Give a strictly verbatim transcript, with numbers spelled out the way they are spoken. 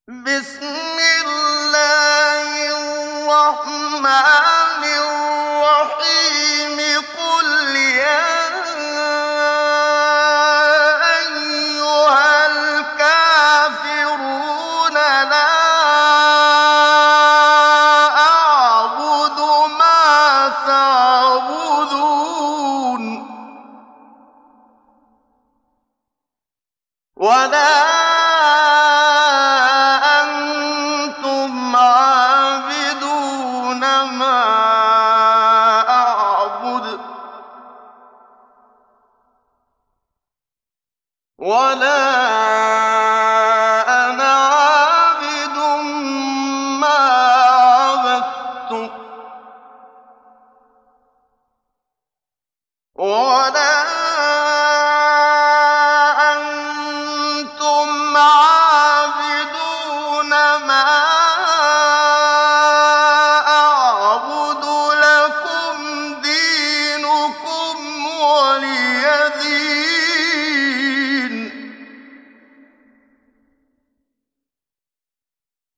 بسم الله الرحمن الرحيم قل يا أيها الكافرون لا أعبد ما تعبدون ولا ولا